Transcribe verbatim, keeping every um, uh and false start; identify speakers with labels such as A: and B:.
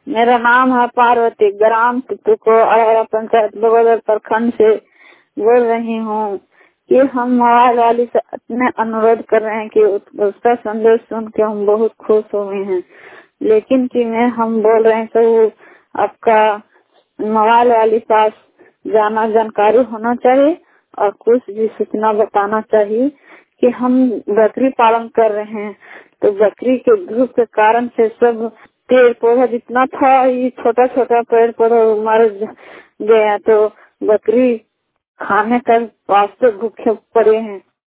A: मेरा नाम है पार्वती, ग्राम तितुको अड़हरा पंचायत बगोदर प्रखंड से बोल रही हूँ कि हम मोबाइल वाली से इतने अनुरोध कर रहे हैं कि उसका संदेश सुन के हम बहुत खुश हुए हैं, लेकिन कि मैं हम बोल रहे हैं तो आपका मोबाइल वाली पास जाना जानकारी होना चाहिए और कुछ भी सूचना बताना चाहिए कि हम बकरी पालन कर रहे हैं। तो बकरी के ग्रुप के कारण से सब पेड़ पौधा जितना था ये छोटा छोटा पेड़ पौधा मर गया, तो बकरी खाने का वास्ते भूखे पड़े हैं।